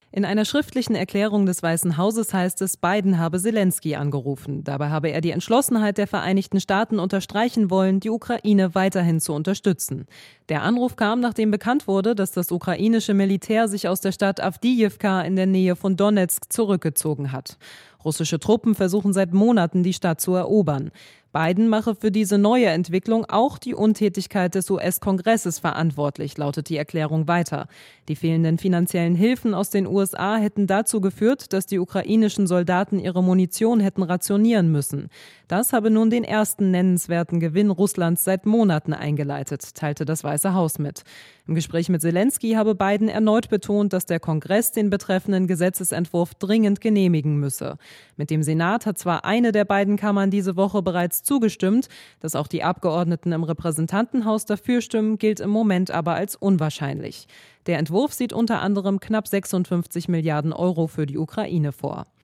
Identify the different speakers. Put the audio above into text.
Speaker 1: In einer schriftlichen Erklärung des Weißen Hauses heißt es, Biden habe Selenskyj angerufen. Dabei habe er die Entschlossenheit der Vereinigten Staaten unterstreichen wollen, die Ukraine weiterhin zu unterstützen. Der Anruf kam, nachdem bekannt wurde, dass das ukrainische Militär sich aus der Stadt Awdijewka in der Nähe von Donezk zurückgezogen hat. Russische Truppen versuchen seit Monaten, die Stadt zu erobern. Biden mache für diese neue Entwicklung auch die Untätigkeit des US-Kongresses verantwortlich, lautet die Erklärung weiter. Die fehlenden finanziellen Hilfen aus den USA hätten dazu geführt, dass die ukrainischen Soldaten ihre Munition hätten rationieren müssen. Das habe nun den ersten nennenswerten Gewinn Russlands seit Monaten eingeleitet, teilte das Weiße Haus mit. Im Gespräch mit Selenskyj habe Biden erneut betont, dass der Kongress den betreffenden Gesetzesentwurf dringend genehmigen müsse. Mit dem Senat hat zwar eine der beiden Kammern diese Woche bereits zugestimmt, dass auch die Abgeordneten im Repräsentantenhaus dafür stimmen, gilt im Moment aber als unwahrscheinlich. Der Entwurf sieht unter anderem knapp 56 Milliarden Euro für die Ukraine vor.